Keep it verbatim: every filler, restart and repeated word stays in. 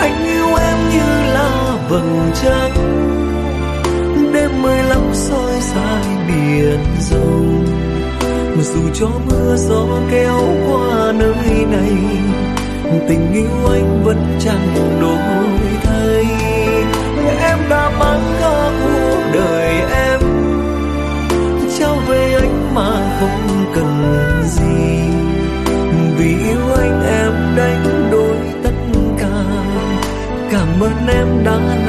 Anh yêu em như là vầng trăng, đêm mười lăm soi dài biển rộng. Dù cho mưa gió kéo qua nơi này, tình yêu anh vẫn chẳng đổi thay. Em đã mang cả cuộc đời em trao về anh mà không cần gì. Vì yêu anh em đánh đổi tất cả. Cảm ơn em đã